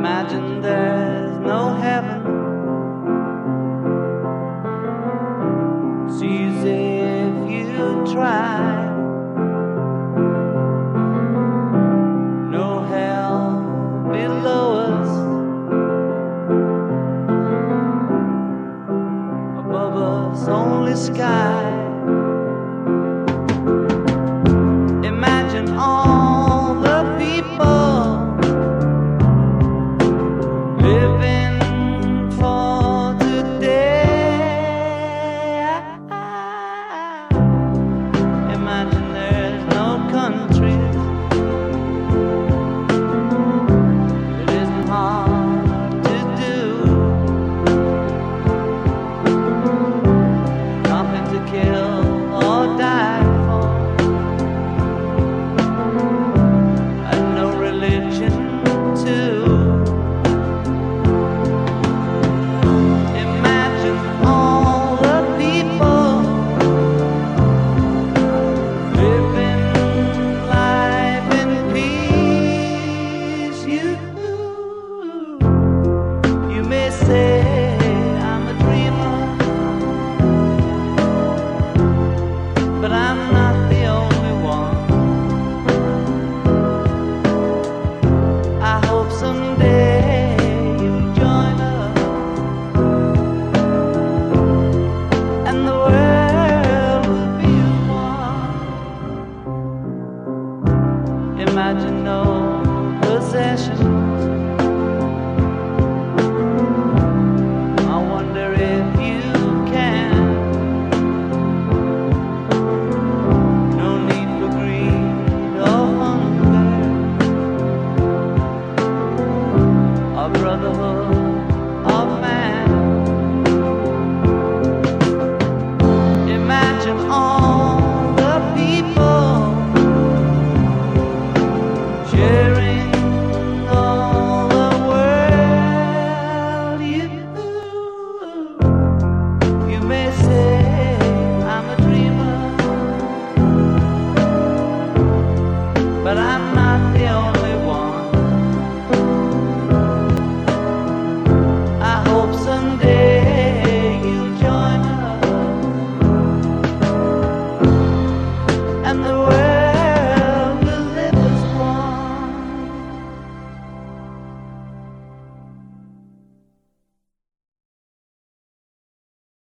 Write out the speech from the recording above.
Imagine there's no heaven. It's easy if you try. No hell below us, above us only sky. Imagine all the people living for today. Imagine there's no countries. It isn't hard to do. Nothing to kill or die for, and no religion too. Imagine all the people living life in peace. You may say I'm a dreamer, but I'm not the only one. I hope someday you'll join us, and the world will be one. Imagine no possessions. I wonder if you can. No need for greed or hunger. Our brotherhood